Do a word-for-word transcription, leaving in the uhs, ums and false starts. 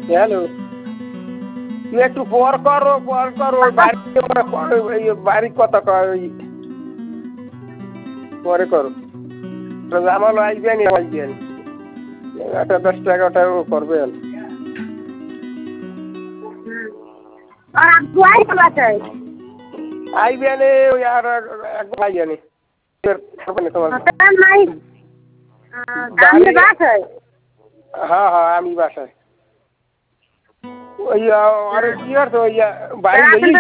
hello তুই একটু পর করো পর করো বাড়ি বাড়ির কথা কর ওই পরে করো জামাল আসবেন আসবেন একটা দশ টাকাটা ও করবেন আইবেন ওই আর একবার আইবেন হ্যাঁ হ্যাঁ আমি বাসায় ওই আরে কি আর তো ওই বাড়ি